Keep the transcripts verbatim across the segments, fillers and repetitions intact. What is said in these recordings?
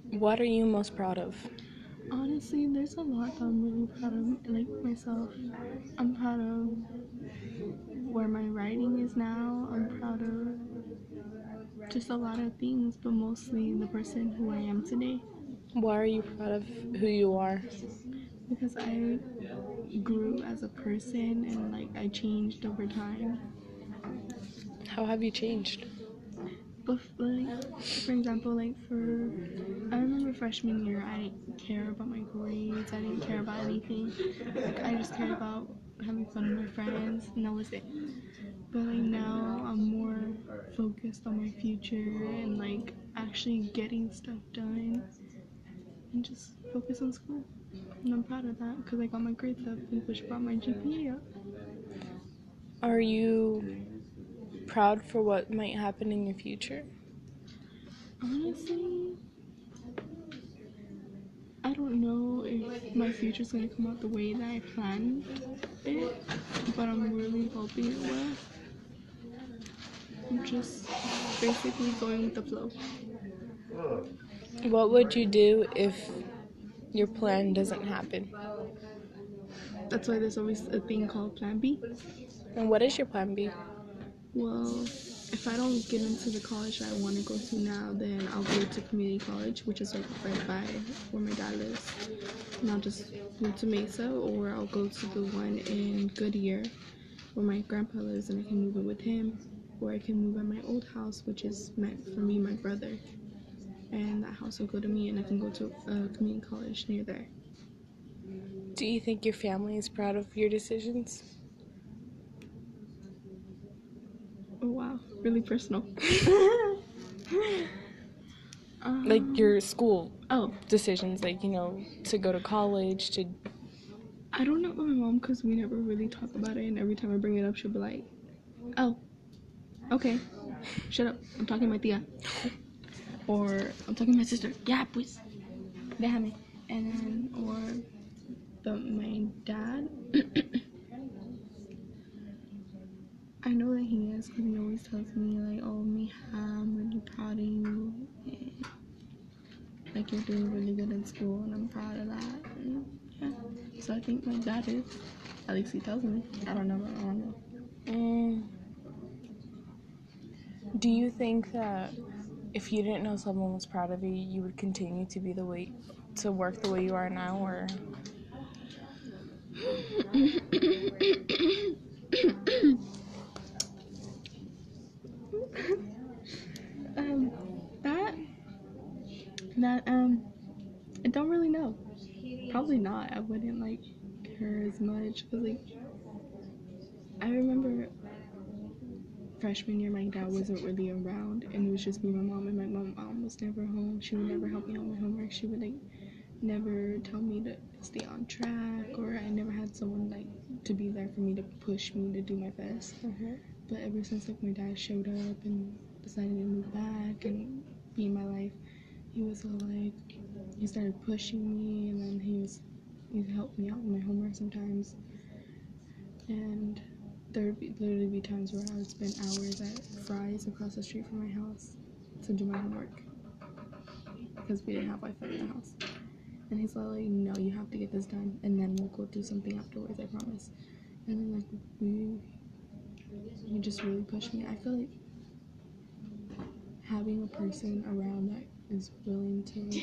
What are you most proud of? Honestly, there's a lot that I'm really proud of, like myself. I'm proud of where my writing is now. I'm proud of just a lot of things, but mostly the person who I am today. Why are you proud of who you are? Because I grew as a person and like I changed over time. How have you changed? But like, for example, like for I remember freshman year, I didn't care about my grades. I didn't care about anything. Like I just cared about having fun with my friends, and that was it. But like now, I'm more focused on my future and like actually getting stuff done, and just focus on school. And I'm proud of that because I got my grades up, which brought my G P A up. Are you proud for what might happen in your future? Honestly, I don't know if my future's gonna come out the way that I planned it, but I'm really hoping it will. I'm just basically going with the flow. What would you do if your plan doesn't happen? That's why there's always a thing called Plan B. And what is your plan B? Well, if I don't get into the college I want to go to now, then I'll go to community college, which is like right by where my dad lives. And I'll just move to Mesa, or I'll go to the one in Goodyear where my grandpa lives and I can move in with him. Or I can move at my old house, which is meant for me and my brother. And that house will go to me and I can go to a community college near there. Do you think your family is proud of your decisions? Oh wow, really personal. um, Like your school oh, decisions, like, you know, to go to college, to... I don't know about my mom because we never really talk about it, and every time I bring it up, she'll be like, "Oh, okay, shut up. I'm talking to my tia," or "I'm talking to my sister." Yeah, pues, déjame. And then, or the my dad. I know that he is because he always tells me like, "Oh, Mija, I'm really proud of you. And, like you're doing really good in school, and I'm proud of that." And, yeah. So I think my dad is. At least he tells me. I don't know. I don't know. Mm. Do you think that if you didn't know someone was proud of you, you would continue to be the way, to work the way you are now, or... um, that that um, I don't really know. Probably not. I wouldn't like care as much. But like, I remember freshman year, my dad wasn't really around, and it was just me, my mom, and my mom, mom was never home. She would never help me on my homework. She would like never tell me to stay on track, or I never had someone like to be there for me to push me to do my best. Mm-hmm. But ever since like my dad showed up and decided to move back and be in my life, he was all like, he started pushing me, and then he was he'd help me out with my homework sometimes. And there would be, literally be times where I would spend hours at Fry's across the street from my house to do my homework because we didn't have Wi-Fi in the house. And he's like, no, you have to get this done, and then we'll go do something afterwards, I promise. And then like we, he just really pushed me. I feel like having a person around that is willing to like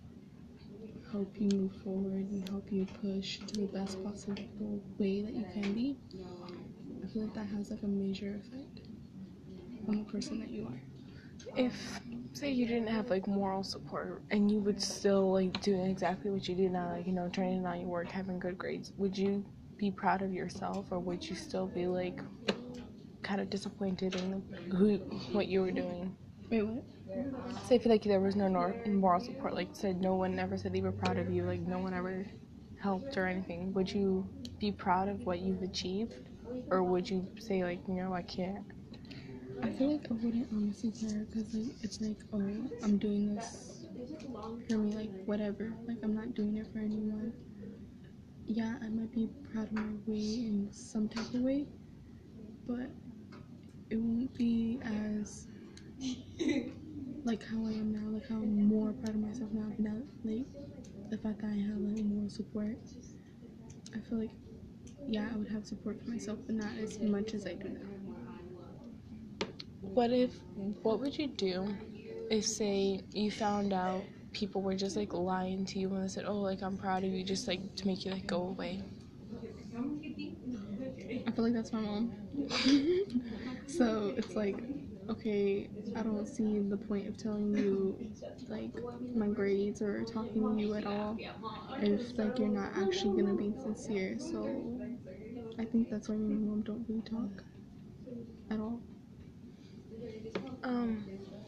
help you move forward and help you push to the best possible way that you can be, I feel like that has like a major effect on the person that you are. If, say, you didn't have like moral support and you would still like doing exactly what you do now, like, you know, turning in on your work, having good grades, would you be proud of yourself, or would you still be like kind of disappointed in who what you were doing? Wait, what? Say if like there was no nor- moral support, like said no one ever said they were proud of you, like no one ever helped or anything, would you be proud of what you've achieved, or would you say like, you know, I can't? I feel like I wouldn't honestly care because like it's like, oh, I'm doing this for me, like whatever. Like I'm not doing it for anyone. Yeah, I might be proud of my way in some type of way, but it won't be as like how I am now, like how I'm more proud of myself now, like the fact that I have like moral support. I feel like, yeah, I would have support for myself, but not as much as I do now. What if, what would you do if, say, you found out people were just, like, lying to you when they said, oh, like, I'm proud of you, just, like, to make you, like, go away? I feel like that's my mom. So it's like, okay, I don't see the point of telling you, like, my grades or talking to you at all if, like, you're not actually gonna be sincere. So I think that's why me and my mom don't really talk at all. Um,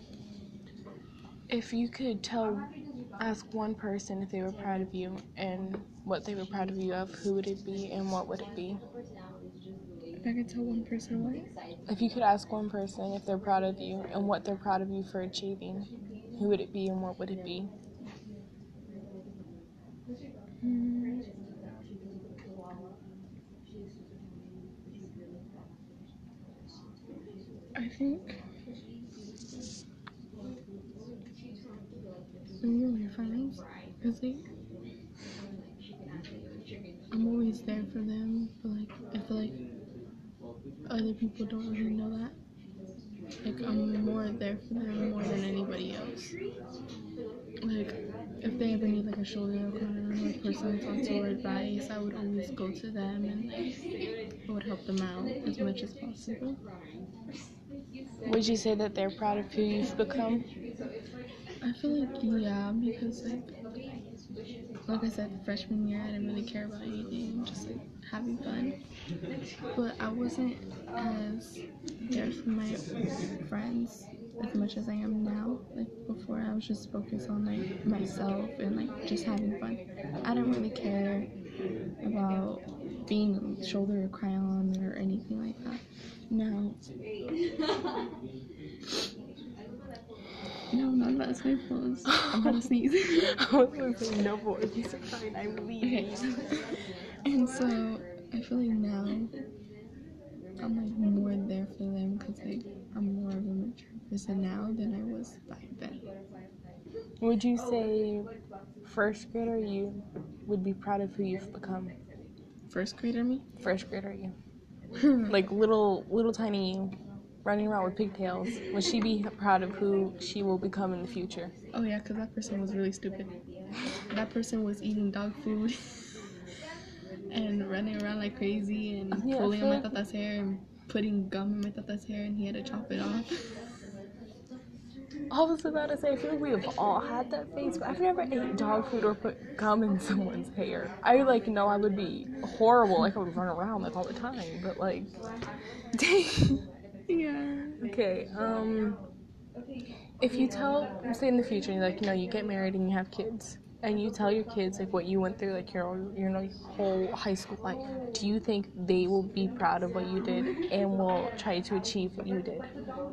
if you could tell, ask one person if they were proud of you and what they were proud of you of, who would it be and what would it be? If I could tell one person what? If you could ask one person if they're proud of you and what they're proud of you for achieving, who would it be and what would it be? Hmm. I think maybe my friends, because like I'm always there for them, but like I feel like other people don't really know that. Like I'm more there for them more than anybody else. Like if they ever need like a shoulder cry or a person to talk to or advice, I would always go to them and like I would help them out as much as possible. Would you say that they're proud of who you've become? I feel like yeah, because like like I said, freshman year I didn't really care about anything, just like having fun. But I wasn't as there for my friends as much as I am now. Like before, I was just focused on like myself and like just having fun. I didn't really care about being a shoulder to cry on or anything like that. Now, no, no, that's my fault. I'm about to sneeze. I was going to say no voice. You're fine. I'm leaving. Okay. And so I feel like now I'm like more there for them because like I'm more of a mature person now than I was back then. Would you say first grader you would be proud of who you've become? First grader me? First grader you. Like little, little tiny you running around with pigtails. Would she be proud of who she will become in the future? Oh yeah, because that person was really stupid. That person was eating dog food and running around like crazy and Yeah, pulling on my like... tata's hair and putting gum in my tata's hair and he had to chop it off. I was about to say, I feel like we have all had that phase, but I've never ate dog food or put gum in someone's hair. I, like, know I would be horrible, like, I would run around, like, all the time, but, like, dang. Yeah. Okay, um, if you tell, say in the future, like, you know, you get married and you have kids, and you tell your kids, like, what you went through, like, your, your know, whole high school life, do you think they will be proud of what you did and will try to achieve what you did?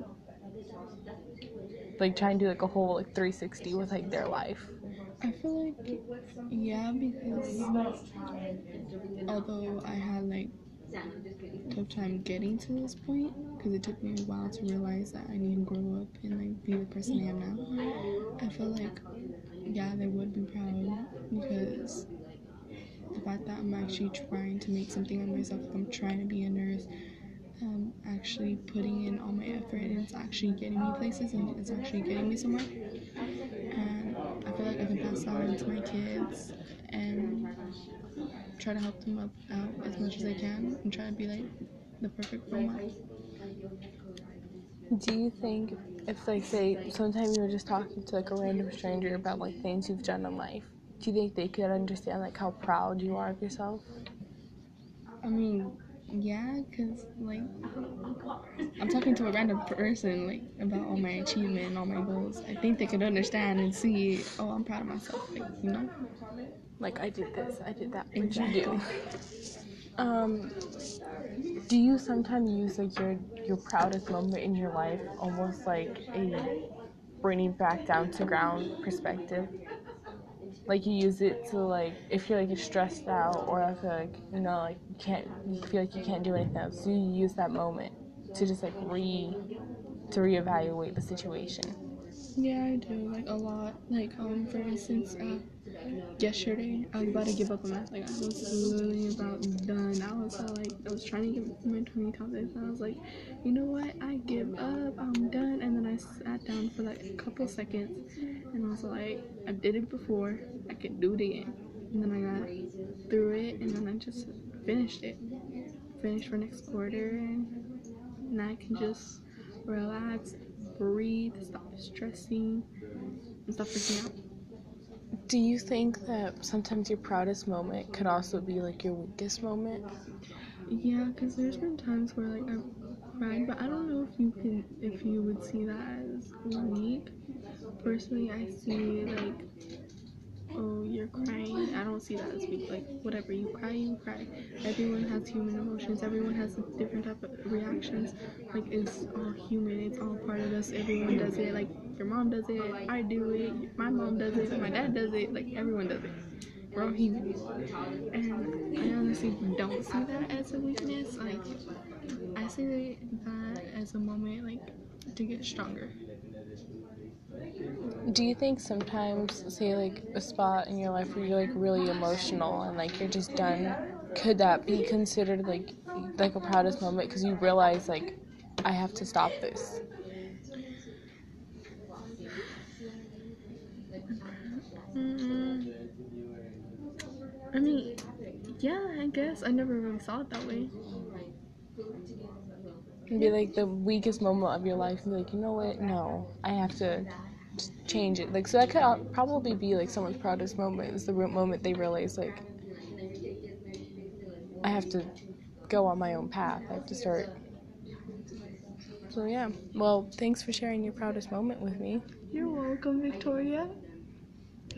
Like, try and do, like, a whole, like, three sixty with, like, their life. I feel like, yeah, because although I had, like, tough time getting to this point, because it took me a while to realize that I need to grow up and, like, be the person I am now, I feel like, yeah, they would be proud, because the fact that I'm actually trying to make something of myself, like I'm trying to be a nurse, um, actually putting in all my effort, and it's actually getting me places, and it's actually getting me somewhere, and I feel like I can pass that on to my kids, and try to help them up, out as much as I can, and try to be, like, the perfect role model. Do you think if, like, say, sometime you were just talking to, like, a random stranger about, like, things you've done in life, do you think they could understand, like, how proud you are of yourself? I mean, yeah, because, like, I'm talking to a random person, like, about all my achievement and all my goals. I think they could understand and see, oh, I'm proud of myself, like, you know? Like, I did this, I did that, what Exactly. you do. Um, do you sometimes use, like, your, your proudest moment in your life almost like a bringing back down to ground perspective? Like, you use it to, like, if you're, like, you're stressed out or I feel like, you know, like, you can't, you feel like you can't do anything else, so you use that moment to just, like, re, to reevaluate the situation. Yeah, I do, like, a lot. Like, um, for instance, uh, yesterday, I was about to give up on math. Like, I was literally about done. I was all like, I was trying to get my twenty topics, and I was like, you know what? I give up. I'm done. And then I sat down for like a couple seconds, and I was like, I did it before. I can do it again. And then I got through it, and then I just finished it. Finished for next quarter, and now I can just relax, breathe, stop stressing, and stop freaking out. Do you think that sometimes your proudest moment could also be like your weakest moment? Yeah, because there's been times where like I've cried, but I don't know if you can, if you would see that as weak. Personally, I see like, oh, you're crying. I don't see that as weak. Like, whatever, you cry, you cry. Everyone has human emotions. Everyone has different type of reactions. Like, it's all human. It's all part of us. Everyone does it. Like, your mom does it. I do it. My mom does it. My dad does it. Like, everyone does it. We're all human. And I honestly don't see that as a weakness. Like, I see that as a moment, like, to get stronger. Do you think sometimes, say, like, a spot in your life where you're, like, really emotional and, like, you're just done, could that be considered, like, like a proudest moment because you realize, like, I have to stop this? Mm-hmm. I mean, yeah, I guess. I never really saw it that way. It'd be, like, the weakest moment of your life and be like, you know what, no, I have to change it. Like, so that could probably be, like, someone's proudest moment is the moment they realize, like, I have to go on my own path. I have to start. So, yeah. Well, thanks for sharing your proudest moment with me. You're welcome, Victoria.